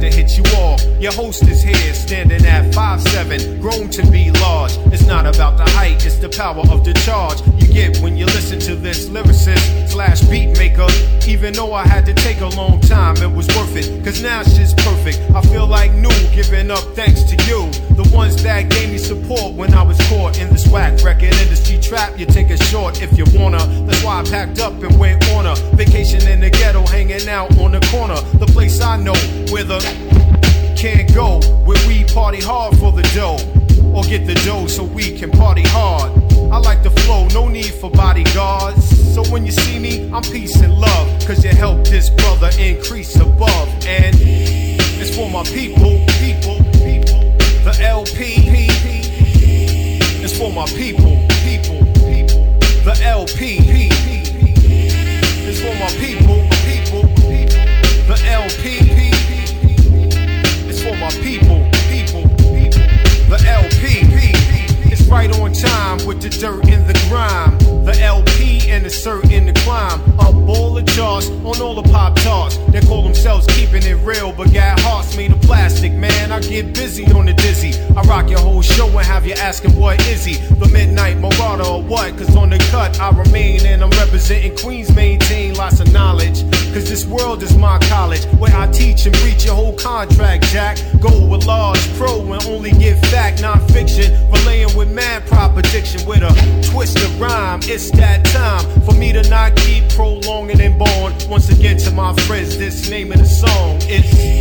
to hit you off. Your host is here, standing at 5'7", grown to be large. It's not about the height, it's the power of the charge you get when you listen to this lyricist slash beat maker. Even though I had to take a long time, it was worth it, cause now it's just perfect. I feel like new, giving up thanks to you, the ones that gave me support when I was caught in this whack record industry trap. You take a short if you wanna. That's why I packed up and went on a vacation in the ghetto, hanging out on the corner, the place I know where the can't go, where we party hard for the dough, or get the dough so we can party hard. I like the flow, no need for bodyguards. So when you see me, I'm peace and love, cause you helped this brother increase above. And it's for my people, the LP. It's for my people, the LP. It's for my people, the LP. It's for my people, the LP. It's right on time with the dirt and the grime. The LP and the cert in the climb. Up all the charts on all the pop charts. They call themselves keeping it real, but got hearts made of plastic. Man, I get busy on the dizzy. I rock your whole show and have you asking what is he? The Midnight Marauder or what? Cause on the cut I remain and I'm representing Queens, maintain lots of knowledge. Cause this world is my college, where I teach and preach your whole contract, Jack. Go with large pro and only give fact, non-fiction. Relaying with mad proposition with a twist of rhyme. It's that time for me to not keep prolonging and born. Once again to my friends, this name of the song, it's